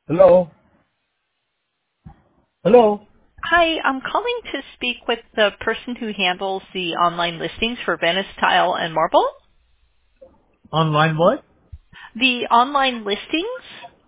Hello? Hello? Hi, I'm calling to speak with the person who handles the online listings for Venice Tile and Marble. Online what? The online listings.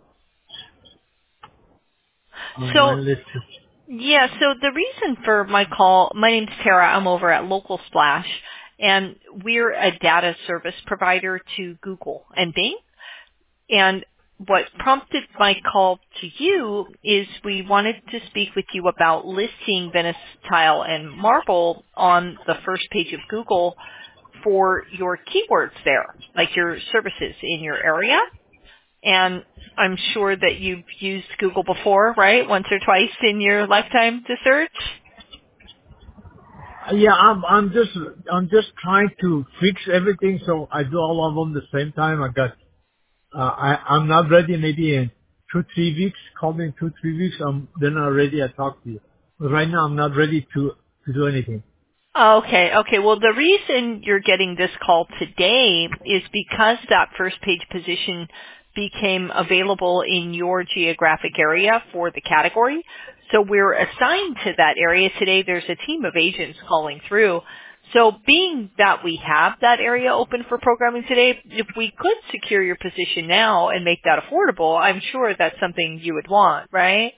So, Online listing. yeah, so the reason for my call, my name's Tara. I'm over at Local Splash, and we're a data service provider to Google and Bing. And what prompted my call to you is we wanted to speak with you about listing Venice Tile and Marble on the first page of Google for your keywords there, like your services in your area. And I'm sure that you've used Google before, right? Once or twice in your lifetime to search. Yeah, I'm just trying to fix everything so I do all of them the same time. I'm not ready maybe in 2-3 weeks. Call me in 2-3 weeks. Then I'm ready. I talk to you. But right now I'm not ready to do anything. Okay. Well, the reason you're getting this call today is because that first page position became available in your geographic area for the category. So we're assigned to that area today. There's a team of agents calling through. So being that we have that area open for programming today, if we could secure your position now and make that affordable, I'm sure that's something you would want, right?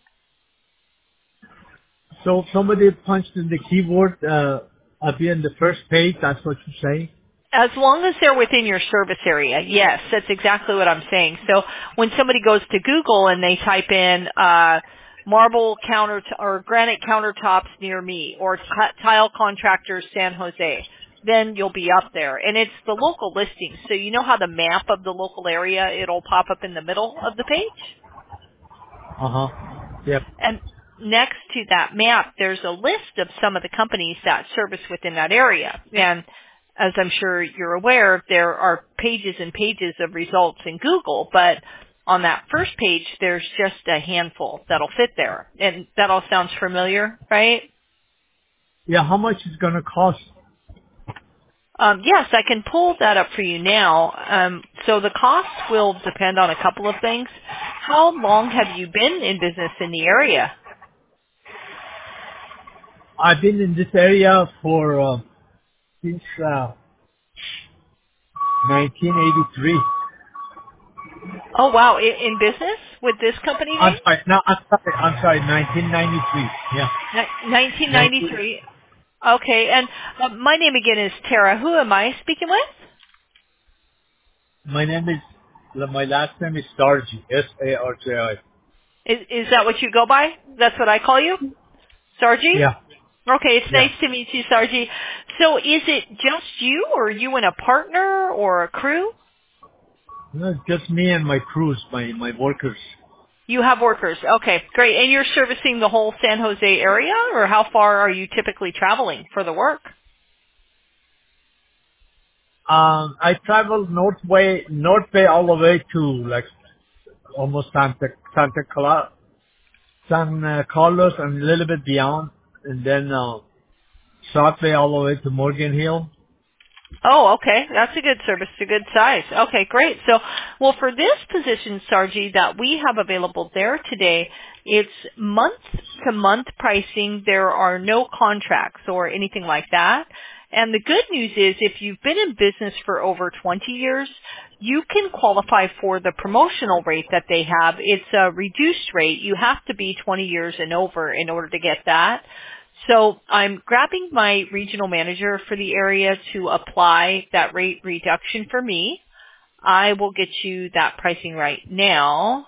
So if somebody punched in the keyboard, I'll be in the first page. That's what you're saying? As long as they're within your service area, yes, that's exactly what I'm saying. So when somebody goes to Google and they type in marble counter or granite countertops near me or tile contractors San Jose, then you'll be up there. And it's the local listing. So you know how the map of the local area, it'll pop up in the middle of the page? Uh-huh. Yep. And next to that map, there's a list of some of the companies that service within that area. And as I'm sure you're aware, there are pages and pages of results in Google, but on that first page, there's just a handful that'll fit there. And that all sounds familiar, right? Yeah, how much is going to cost? Yes, I can pull that up for you now. So the cost will depend on a couple of things. How long have you been in business in the area? I've been in this area for since 1983. Oh wow, in business with this company I'm name? sorry. No, I'm sorry. 1993. Yeah. 19. 1993. Okay, and my name again is Tara. Who am I speaking with? My last name is Sarji. Sarji. Is that what you go by? That's what I call you? Sarji? Yeah. Okay, it's Yeah. nice to meet you, Sarji. So is it just you or you and a partner or a crew? No, it's just me and my crews, my workers. You have workers. Okay, great. And you're servicing the whole San Jose area or how far are you typically traveling for the work? I travel North Bay all the way to like almost San Carlos and a little bit beyond, and then South Bay all the way to Morgan Hill. Oh, okay. That's a good service, a good size. Okay, great. So, well, for this position, Sarji, that we have available there today, it's month-to-month pricing. There are no contracts or anything like that. And the good news is if you've been in business for over 20 years, you can qualify for the promotional rate that they have. It's a reduced rate. You have to be 20 years and over in order to get that. So I'm grabbing my regional manager for the area to apply that rate reduction for me. I will get you that pricing right now.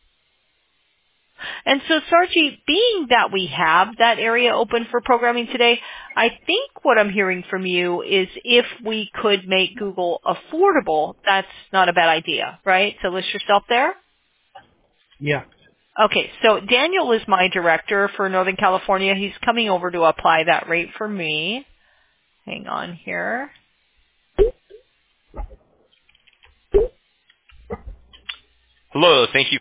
And so, Sarji, being that we have that area open for programming today, I think what I'm hearing from you is if we could make Google affordable, that's not a bad idea, right? To list yourself there? Yeah. Okay, so Daniel is my director for Northern California. He's coming over to apply that rate for me. Hang on here. Hello, thank you